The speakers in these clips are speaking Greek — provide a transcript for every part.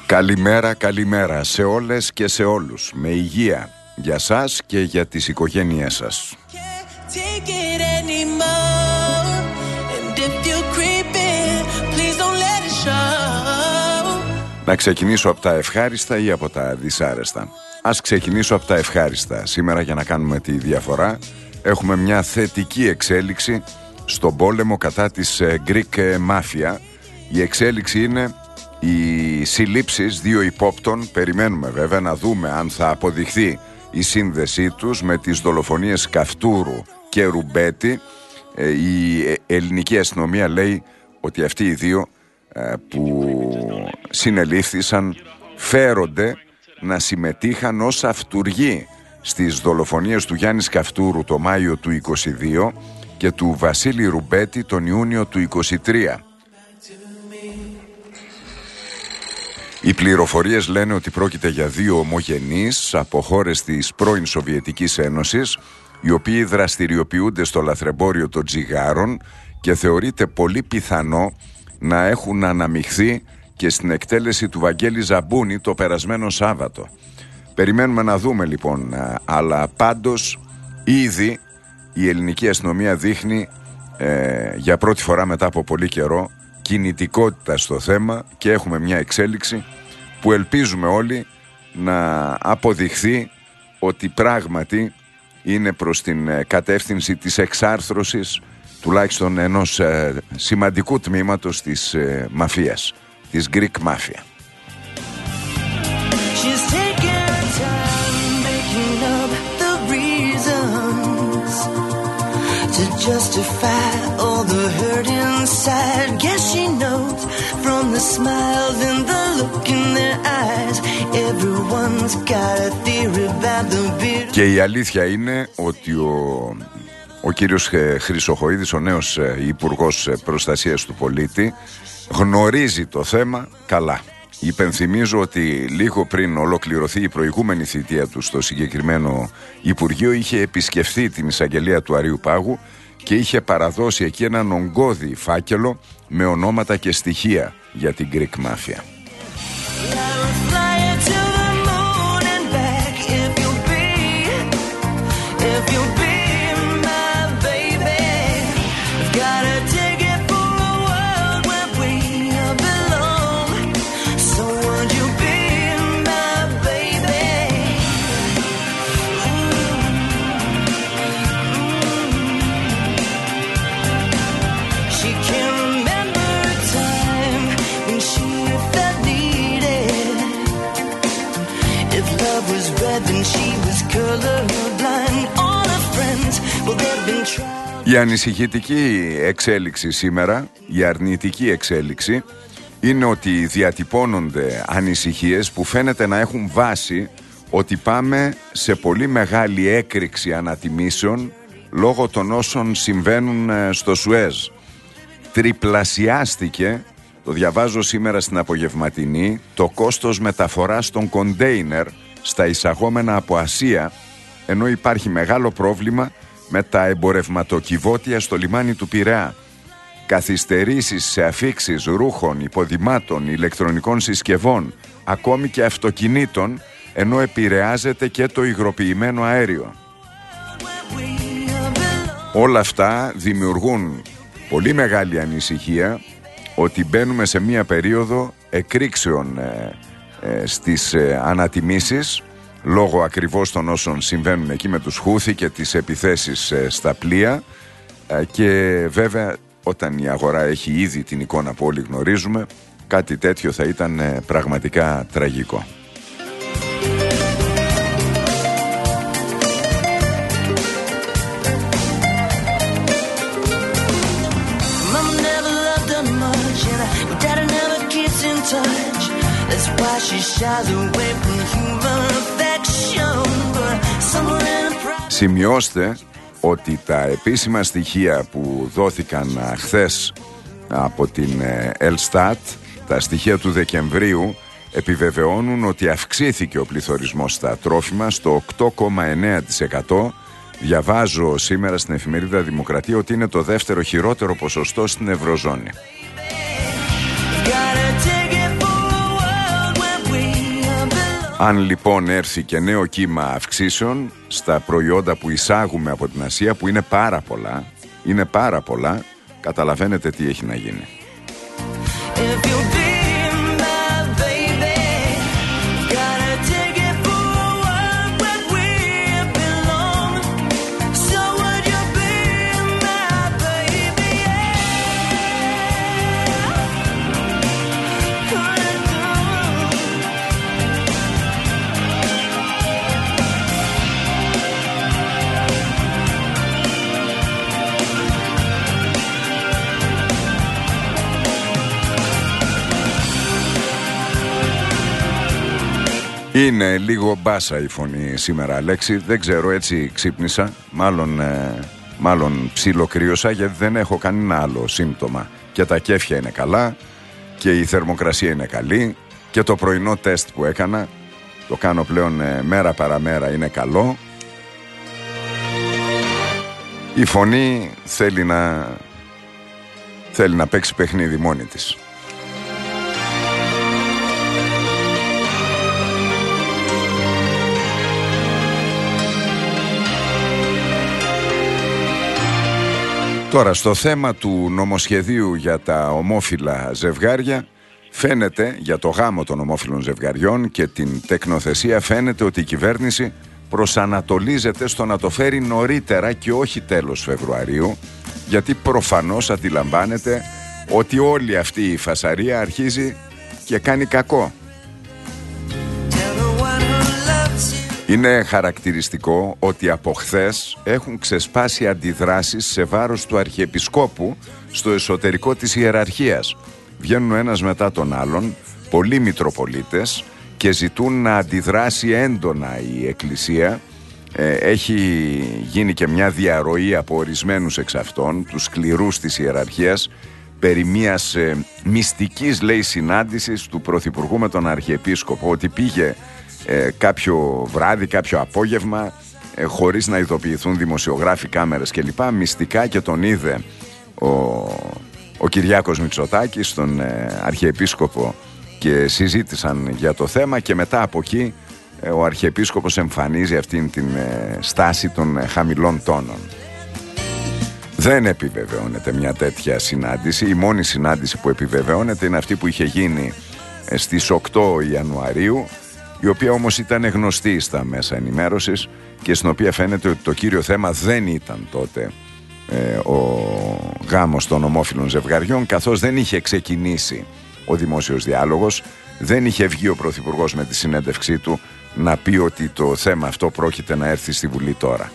Καλημέρα, καλημέρα σε όλες και σε όλους. Με υγεία για σας και για τις οικογένειές σας. Να ξεκινήσω από τα ευχάριστα ή από τα δυσάρεστα? Ας ξεκινήσω από τα ευχάριστα. Σήμερα, για να κάνουμε τη διαφορά, έχουμε μια θετική εξέλιξη στον πόλεμο κατά της Greek Mafia. Η εξέλιξη είναι οι συλλήψεις δύο υπόπτων. Περιμένουμε βέβαια να δούμε αν θα αποδειχθεί η σύνδεσή τους με τις δολοφονίες Καυτούρου και Ρουμπέτη. Η ελληνική αστυνομία λέει ότι αυτοί οι δύο που συνελήφθησαν φέρονται να συμμετείχαν ως αυτουργοί στις δολοφονίες του Γιάννη Καυτούρου το Μάιο του 22 και του Βασίλη Ρουμπέτη τον Ιούνιο του 23. Οι πληροφορίες λένε ότι πρόκειται για δύο ομογενείς από χώρες της πρώην Σοβιετικής Ένωσης, οι οποίοι δραστηριοποιούνται στο λαθρεμπόριο των τσιγάρων και θεωρείται πολύ πιθανό να έχουν αναμειχθεί και στην εκτέλεση του Βαγγέλη Ζαμπούνη το περασμένο Σάββατο. Περιμένουμε να δούμε λοιπόν, αλλά πάντως ήδη η ελληνική αστυνομία δείχνει για πρώτη φορά μετά από πολύ καιρό κινητικότητα στο θέμα και έχουμε μια εξέλιξη που ελπίζουμε όλοι να αποδειχθεί ότι πράγματι είναι προς την κατεύθυνση της εξάρθρωσης τουλάχιστον ενός σημαντικού τμήματος της μαφίας, της Greek Mafia. To justify all the hurt inside. Guess she knows from the smiles and the look in their eyes. Everyone's got a theory about the beard. Και η αλήθεια είναι ότι ο κύριος Χρυσοχοΐδης, ο νέος Υπουργός Προστασίας του Πολίτη, γνωρίζει το θέμα καλά. Υπενθυμίζω ότι λίγο πριν ολοκληρωθεί η προηγούμενη θητεία του στο συγκεκριμένο Υπουργείο είχε επισκεφθεί την εισαγγελία του Αριουπάγου και είχε παραδώσει εκεί έναν ογκώδη φάκελο με ονόματα και στοιχεία για την Greek Mafia. Η ανησυχητική εξέλιξη σήμερα, η αρνητική εξέλιξη, είναι ότι διατυπώνονται ανησυχίες που φαίνεται να έχουν βάση ότι πάμε σε πολύ μεγάλη έκρηξη ανατιμήσεων λόγω των όσων συμβαίνουν στο Σουέζ. Τριπλασιάστηκε, το διαβάζω σήμερα στην απογευματινή, το κόστος μεταφοράς των κοντέινερ στα εισαγόμενα από Ασία, ενώ υπάρχει μεγάλο πρόβλημα με τα εμπορευματοκιβώτια στο λιμάνι του Πειραιά. Καθυστερήσεις σε αφίξεις ρούχων, υποδημάτων, ηλεκτρονικών συσκευών, ακόμη και αυτοκινήτων, ενώ επηρεάζεται και το υγροποιημένο αέριο. Όλα αυτά δημιουργούν πολύ μεγάλη ανησυχία ότι μπαίνουμε σε μία περίοδο εκρήξεων στις ανατιμήσεις, λόγω ακριβώς των όσων συμβαίνουν εκεί με τους Χούθι και τις επιθέσεις στα πλοία, και βέβαια όταν η αγορά έχει ήδη την εικόνα που όλοι γνωρίζουμε, κάτι τέτοιο θα ήταν πραγματικά τραγικό. Σημειώστε ότι τα επίσημα στοιχεία που δόθηκαν χθες από την Ελστάτ, τα στοιχεία του Δεκεμβρίου, επιβεβαιώνουν ότι αυξήθηκε ο πληθωρισμός στα τρόφιμα στο 8,9%. Διαβάζω σήμερα στην εφημερίδα Δημοκρατία ότι είναι το δεύτερο χειρότερο ποσοστό στην Ευρωζώνη. Αν λοιπόν έρθει και νέο κύμα αυξήσεων στα προϊόντα που εισάγουμε από την Ασία, που είναι πάρα πολλά, καταλαβαίνετε τι έχει να γίνει. Είναι λίγο μπάσα η φωνή σήμερα, Αλέξη. Δεν ξέρω, έτσι ξύπνησα. Μάλλον ψιλοκρύωσα, γιατί δεν έχω κανένα άλλο σύμπτωμα. Και τα κέφια είναι καλά και η θερμοκρασία είναι καλή και το πρωινό τεστ που έκανα, το κάνω πλέον μέρα παραμέρα, είναι καλό. Η φωνή θέλει να παίξει παιχνίδι μόνη της. Τώρα, στο θέμα του νομοσχεδίου για τα ομόφυλα ζευγάρια, φαίνεται, για το γάμο των ομόφυλων ζευγαριών και την τεκνοθεσία, φαίνεται ότι η κυβέρνηση προσανατολίζεται στο να το φέρει νωρίτερα και όχι τέλος Φεβρουαρίου, γιατί προφανώς αντιλαμβάνεται ότι όλη αυτή η φασαρία αρχίζει και κάνει κακό. Είναι χαρακτηριστικό ότι από χθες έχουν ξεσπάσει αντιδράσεις σε βάρος του Αρχιεπισκόπου στο εσωτερικό της ιεραρχίας. Βγαίνουν ένας μετά τον άλλον πολλοί Μητροπολίτες και ζητούν να αντιδράσει έντονα η Εκκλησία. Έχει γίνει και μια διαρροή από ορισμένους εξ αυτών, τους σκληρούς της ιεραρχίας, περί μιας μυστικής, λέει, συνάντησης του Πρωθυπουργού με τον Αρχιεπίσκοπο, ότι πήγε κάποιο βράδυ, κάποιο απόγευμα, χωρίς να ειδοποιηθούν δημοσιογράφοι, κάμερες κλπ, μυστικά, και τον είδε ο Κυριάκος Μητσοτάκης, τον Αρχιεπίσκοπο, και συζήτησαν για το θέμα, και μετά από εκεί ο Αρχιεπίσκοπος εμφανίζει αυτήν την στάση των χαμηλών τόνων. Δεν επιβεβαιώνεται μια τέτοια συνάντηση. Η μόνη συνάντηση που επιβεβαιώνεται είναι αυτή που είχε γίνει στις 8 Ιανουαρίου, η οποία όμως ήταν γνωστή στα μέσα ενημέρωσης και στην οποία φαίνεται ότι το κύριο θέμα δεν ήταν τότε ο γάμος των ομόφυλων ζευγαριών, καθώς δεν είχε ξεκινήσει ο δημόσιος διάλογος, δεν είχε βγει ο Πρωθυπουργός με τη συνέντευξή του να πει ότι το θέμα αυτό πρόκειται να έρθει στη Βουλή τώρα.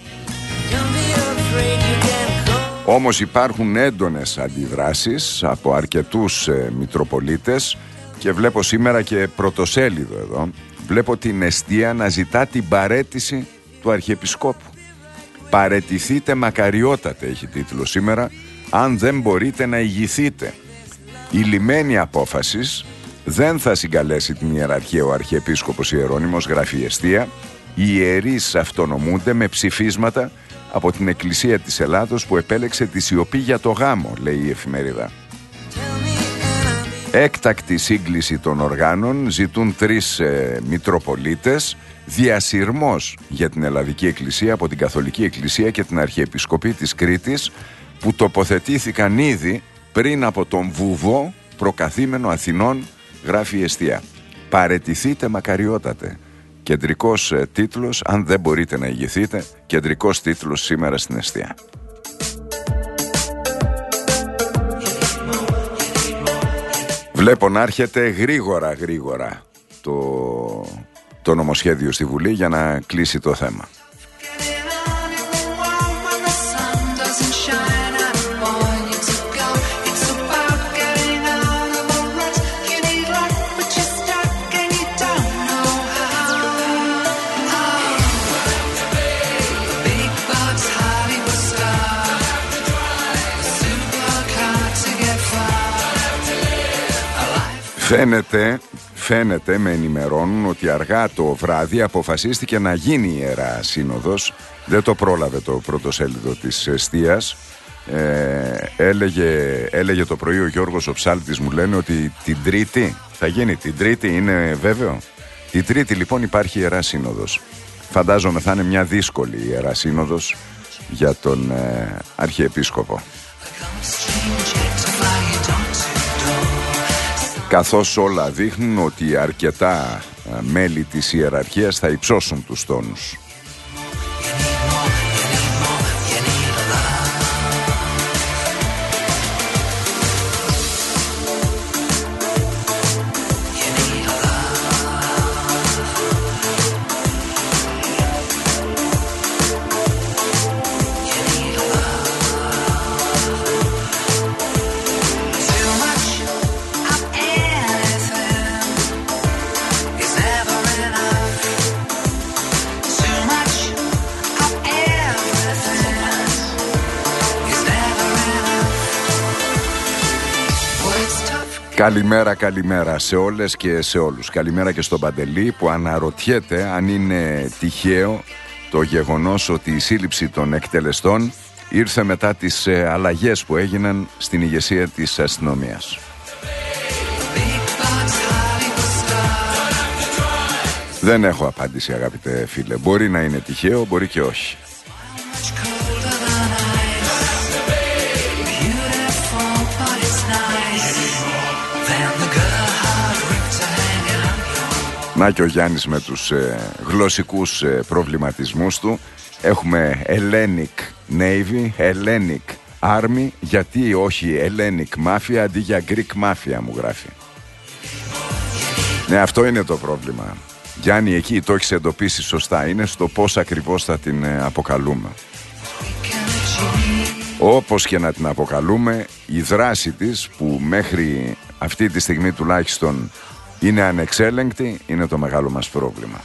Όμως υπάρχουν έντονες αντιδράσεις από αρκετούς Μητροπολίτες, και βλέπω σήμερα και πρωτοσέλιδο εδώ, βλέπω την Εστία να ζητά την παραίτηση του Αρχιεπισκόπου. «Παραιτηθείτε μακαριότατε», έχει τίτλο σήμερα, «αν δεν μπορείτε να ηγηθείτε». Η λιμένη απόφασης δεν θα συγκαλέσει την ιεραρχία ο Αρχιεπίσκοπος Ιερώνυμος, γράφει η Εστία. Οι ιερείς αυτονομούνται με ψηφίσματα από την Εκκλησία της Ελλάδος που επέλεξε τη σιωπή για το γάμο, λέει η εφημερίδα. Έκτακτη σύγκληση των οργάνων ζητούν 3 Μητροπολίτες, διασυρμός για την Ελλαδική Εκκλησία από την Καθολική Εκκλησία και την Αρχιεπισκοπή της Κρήτης, που τοποθετήθηκαν ήδη πριν από τον βουβό προκαθήμενο Αθηνών, γράφει η Εστία. «Παραιτηθείτε μακαριότατε». Κεντρικός τίτλος, αν δεν μπορείτε να ηγηθείτε, κεντρικός τίτλος σήμερα στην Εστία. Βλέπω να έρχεται γρήγορα το νομοσχέδιο στη Βουλή για να κλείσει το θέμα. Φαίνεται, με ενημερώνουν, ότι αργά το βράδυ αποφασίστηκε να γίνει η Ιερά Σύνοδος. Δεν το πρόλαβε το πρωτοσέλιδο της Εστίας. Έλεγε το πρωί ο Γιώργος ο Ψάλτης, μου λένε ότι την Τρίτη θα γίνει. Την Τρίτη είναι βέβαιο. Τη Τρίτη λοιπόν υπάρχει Ιερά Σύνοδος. Φαντάζομαι θα είναι μια δύσκολη Ιερά Σύνοδος για τον Αρχιεπίσκοπο. Καθώς όλα δείχνουν ότι αρκετά μέλη της ιεραρχίας θα υψώσουν τους τόνους. Καλημέρα σε όλες και σε όλους. Καλημέρα και στον Παντελή που αναρωτιέται αν είναι τυχαίο το γεγονός ότι η σύλληψη των εκτελεστών ήρθε μετά τις αλλαγές που έγιναν στην ηγεσία της αστυνομίας. Δεν έχω απάντηση, αγαπητέ φίλε. Μπορεί να είναι τυχαίο, μπορεί και όχι. Να και ο Γιάννης με τους γλωσσικούς προβληματισμούς του. Έχουμε Hellenic Navy, Hellenic Army. Γιατί όχι Hellenic Mafia αντί για Greek Mafia, μου γράφει. Ναι, αυτό είναι το πρόβλημα. Γιάννη, εκεί το έχεις εντοπίσει σωστά. Είναι στο πώς ακριβώς θα την αποκαλούμε. Όπως και να την αποκαλούμε, η δράση της που μέχρι αυτή τη στιγμή τουλάχιστον είναι ανεξέλεγκτη, είναι το μεγάλο μας πρόβλημα.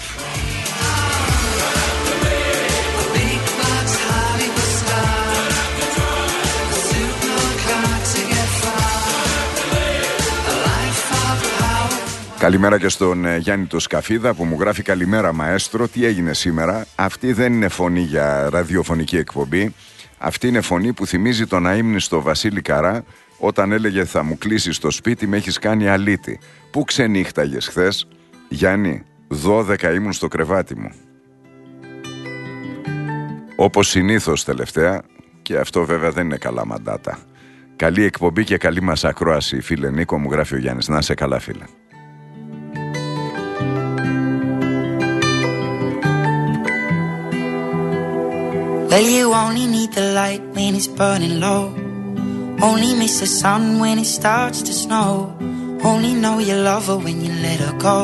Καλημέρα και στον Γιάννη το Σκαφίδα που μου γράφει καλημέρα μαέστρο, τι έγινε σήμερα. Αυτή δεν είναι φωνή για ραδιοφωνική εκπομπή. Αυτή είναι φωνή που θυμίζει τον αείμνηστο Βασίλη Καρά όταν έλεγε θα μου κλείσεις το σπίτι, με έχεις κάνει αλήτη. Πού ξενύχταγες χθες? Γιάννη, 12 ήμουν στο κρεβάτι μου. Όπως συνήθως τελευταία, και αυτό βέβαια δεν είναι καλά μαντάτα. Καλή εκπομπή και καλή μας ακρόαση, φίλε Νίκο, μου γράφει ο Γιάννης. Να είσαι καλά, φίλε. Well, you only need the light when it's burning low. Only miss the sun when it starts to snow. Only know you love her when you let her go.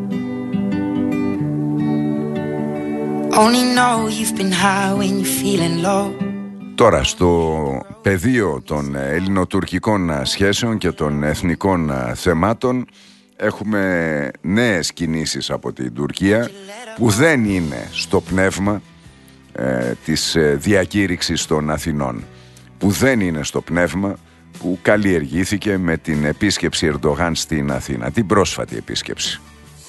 Only know you've been high when you're feeling low. Τώρα στο πεδίο των ελληνοτουρκικών σχέσεων και των εθνικών θεμάτων έχουμε νέες κινήσεις από την Τουρκία που δεν είναι στο πνεύμα της διακήρυξης των Αθηνών, που δεν είναι στο πνεύμα που καλλιεργήθηκε με την επίσκεψη Ερντογάν στην Αθήνα, την πρόσφατη επίσκεψη.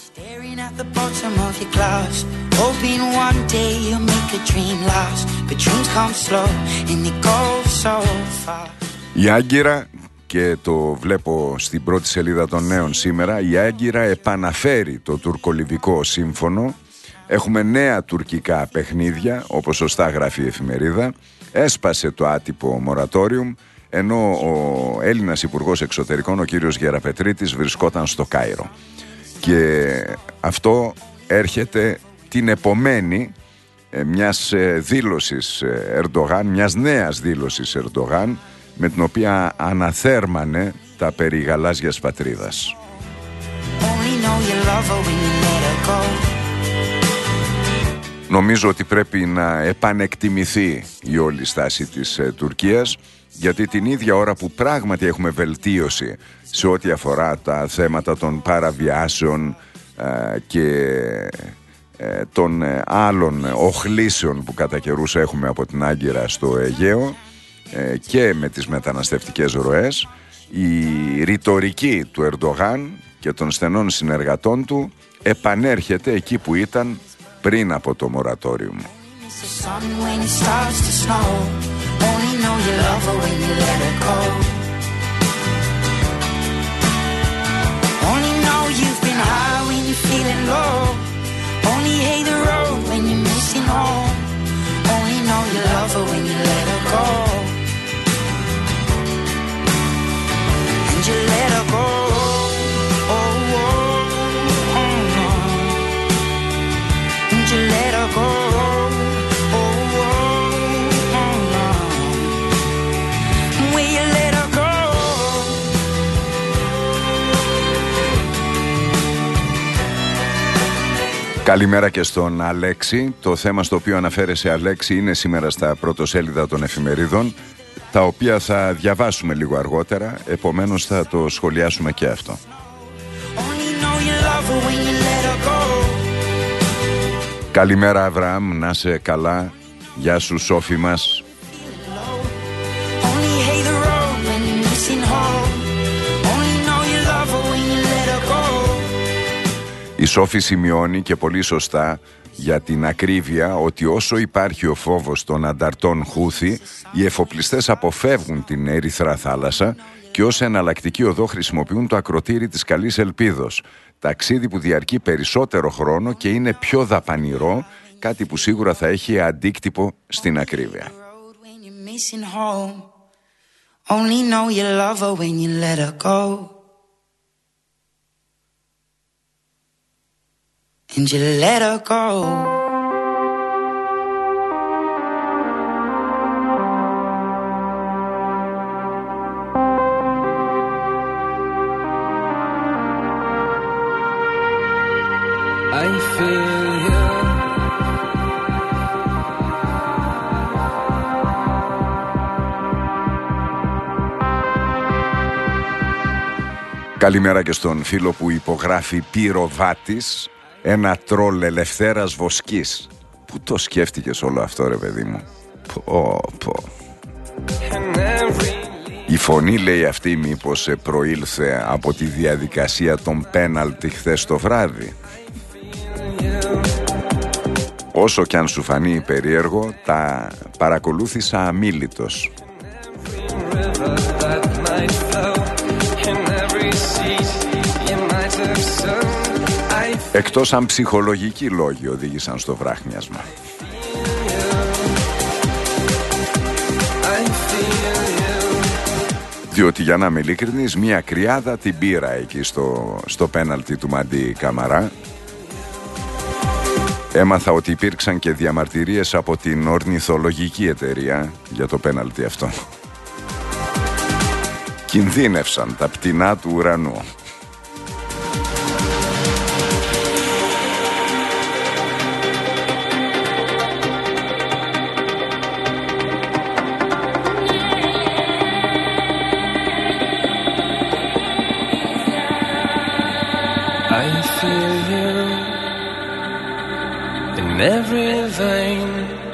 Η Άγκυρα, και το βλέπω στην πρώτη σελίδα των νέων σήμερα, η Άγκυρα επαναφέρει το τουρκολιβικό σύμφωνο. Έχουμε νέα τουρκικά παιχνίδια, όπως σωστά γράφει η εφημερίδα. Έσπασε το άτυπο μορατόριουμ, ενώ ο Έλληνας Υπουργός Εξωτερικών, ο κύριος Γεραπετρίτης, βρισκόταν στο Κάιρο. Και αυτό έρχεται την επομένη μιας δήλωσης Ερντογάν, μιας νέας δήλωσης Ερντογάν, με την οποία αναθέρμανε τα περί γαλάζιας πατρίδας. Νομίζω ότι πρέπει να επανεκτιμηθεί η όλη στάση της Τουρκίας, γιατί την ίδια ώρα που πράγματι έχουμε βελτίωση σε ό,τι αφορά τα θέματα των παραβιάσεων και των άλλων οχλήσεων που κατά καιρούς έχουμε από την Άγκυρα στο Αιγαίο και με τις μεταναστευτικές ροές, η ρητορική του Ερντογάν και των στενών συνεργατών του επανέρχεται εκεί που ήταν πριν από το μορατόριουμ. Καλημέρα και στον Αλέξη. Το θέμα στο οποίο αναφέρεσαι, Αλέξη, είναι σήμερα στα πρωτοσέλιδα των εφημερίδων, τα οποία θα διαβάσουμε λίγο αργότερα, επομένως θα το σχολιάσουμε και αυτό. Καλημέρα Αβραάμ, να είσαι καλά. Γεια σου Σόφη μας. Η Σόφη σημειώνει και πολύ σωστά για την ακρίβεια ότι όσο υπάρχει ο φόβος των ανταρτών Χούθη, οι εφοπλιστές αποφεύγουν την Ερυθρά θάλασσα και ως εναλλακτική οδό χρησιμοποιούν το ακροτήρι της Καλής Ελπίδος. Ταξίδι που διαρκεί περισσότερο χρόνο και είναι πιο δαπανηρό, κάτι που σίγουρα θα έχει αντίκτυπο στην ακρίβεια. And you let her go. I feel you. Καλημέρα και στον φίλο που υπογράφει Πυροβάτης. Ένα τρόλ Ελευθέρας Βοσκής. Πού το σκέφτηκες όλο αυτό, ρε παιδί μου? Η φωνή, λέει, αυτή μήπως προήλθε από τη διαδικασία των πέναλτι χθες το βράδυ? Όσο κι αν σου φανεί περίεργο, τα παρακολούθησα αμίλητος. Εκτός αν ψυχολογικοί λόγοι οδήγησαν στο βράχνιασμα. Διότι, για να είμαι ειλικρινής, μια κρυάδα την πήρα εκεί στο πέναλτι του Μαντί Καμαρά. Έμαθα ότι υπήρξαν και διαμαρτυρίες από την ορνηθολογική εταιρεία για το πέναλτι αυτό. Κινδύνευσαν τα πτηνά του ουρανού. Every vein,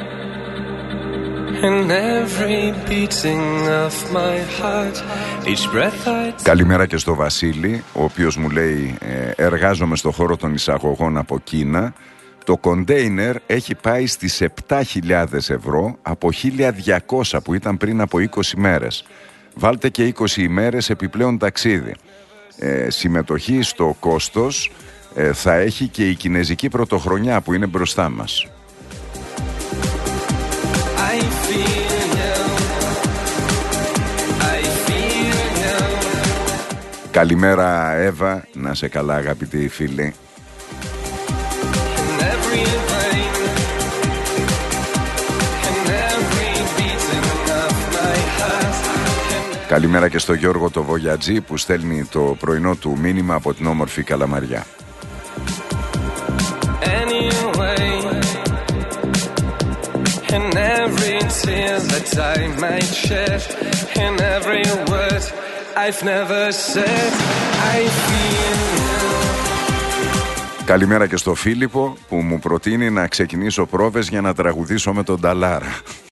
in every beating of my heart, each breath I... Καλημέρα και στο Βασίλη, ο οποίος μου λέει εργάζομαι στο χώρο των εισαγωγών από Κίνα. Το κοντέινερ έχει πάει στις 7.000 ευρώ από 1.200 που ήταν πριν από 20 μέρες. Βάλτε και 20 ημέρες επιπλέον ταξίδι. Συμμετοχή στο κόστος θα έχει και η κινέζικη πρωτοχρονιά που είναι μπροστά μας. Καλημέρα Εύα, να σε καλά αγαπητοί φίλοι. Καλημέρα και στο Γιώργο το Βογιατζή που στέλνει το πρωινό του μήνυμα από την όμορφη Καλαμαριά. Καλημέρα και στο Φίλιππο που μου προτείνει να ξεκινήσω πρόβες για να τραγουδήσω με τον Ταλάρα.